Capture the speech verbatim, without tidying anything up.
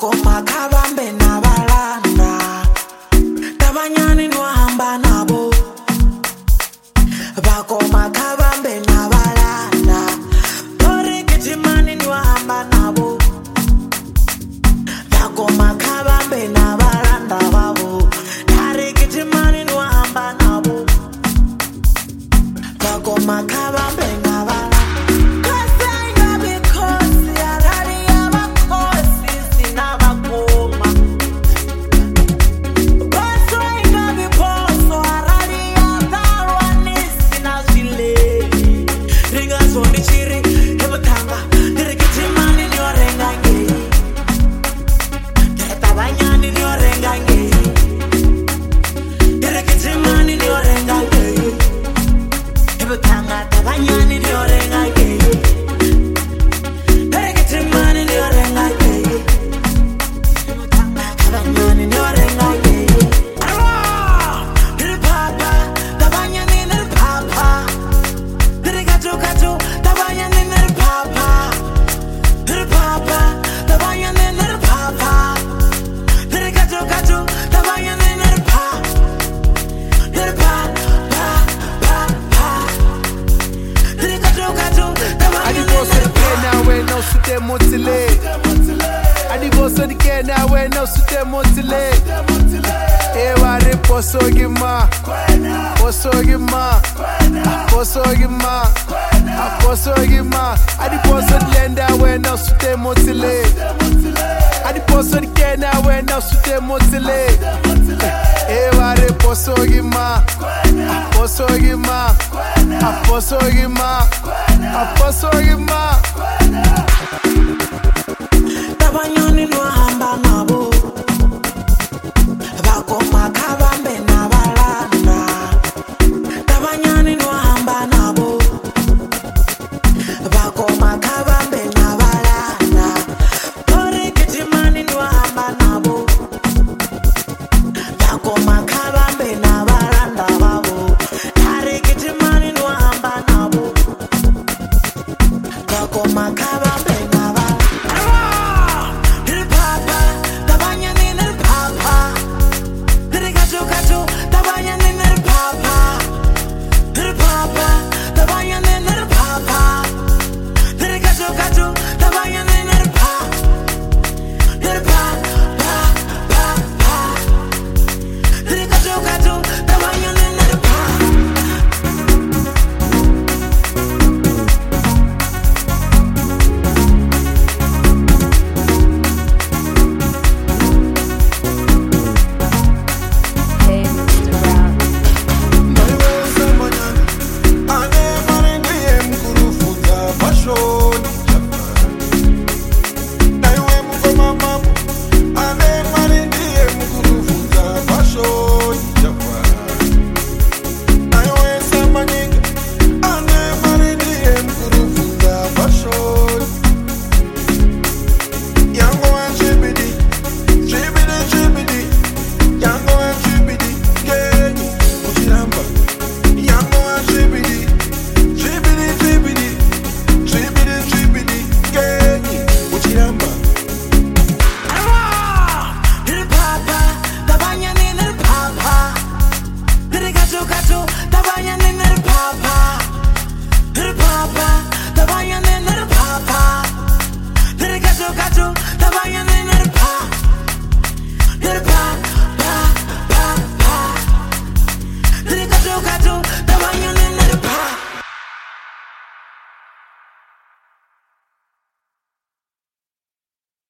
Bakoma kabambe na balanda Tabanyani nwahamba nabo Bakoma kabambe na balanda Tori kitimani nwahamba nabo Bakoma kabambe na balanda babo Tari kitimani nwahamba nabo Bakoma kabambe na balanda Sute motile, adibo so di kena we no sute motile. Ewa re poso gima, poso gima, poso gima, poso gima. Adibo so di lenda we no sute motile, adibo so di kena we no sute motile. Ewa re poso gima, poso gima, poso gima, poso gima. Tabanyani nwahamba nabo Bakoma kabambe na balanda Tabanyani nwahamba nabo Bakoma kabambe na balanda Tori kitimani nwahamba nabo Bakoma kabambe na balanda babo Tari kitimani nwahamba nabo Bakoma kabambe na balanda Tabanyani